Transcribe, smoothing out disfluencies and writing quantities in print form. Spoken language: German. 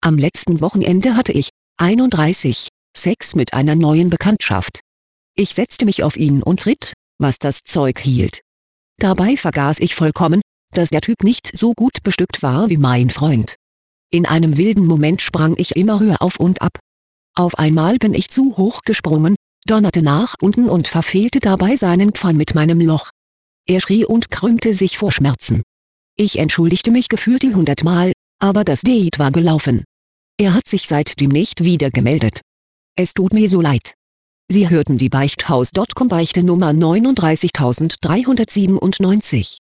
Am letzten Wochenende hatte ich, 31, Sex mit einer neuen Bekanntschaft. Ich setzte mich auf ihn und ritt, was das Zeug hielt. Dabei vergaß ich vollkommen, dass der Typ nicht so gut bestückt war wie mein Freund. In einem wilden Moment sprang ich immer höher auf und ab. Auf einmal bin ich zu hoch gesprungen, donnerte nach unten und verfehlte dabei seinen Pfann mit meinem Loch. Er schrie und krümmte sich vor Schmerzen. Ich entschuldigte mich gefühlt 100 Mal, aber das Date war gelaufen. Er hat sich seitdem nicht wieder gemeldet. Es tut mir so leid. Sie hörten die Beichthaus.com Beichte Nummer 39397.